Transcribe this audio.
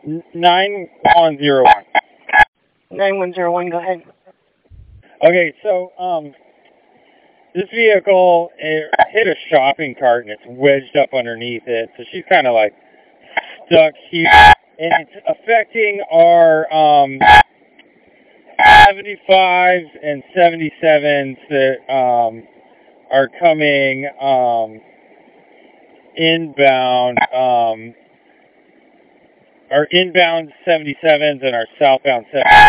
9101. 9101, go ahead. Okay, so, this vehicle, it hit a shopping cart and it's wedged up underneath it, so she's kind of like stuck here, and it's affecting our, 75s and 77s that, are coming, inbound, our inbound 77s and our southbound 77s.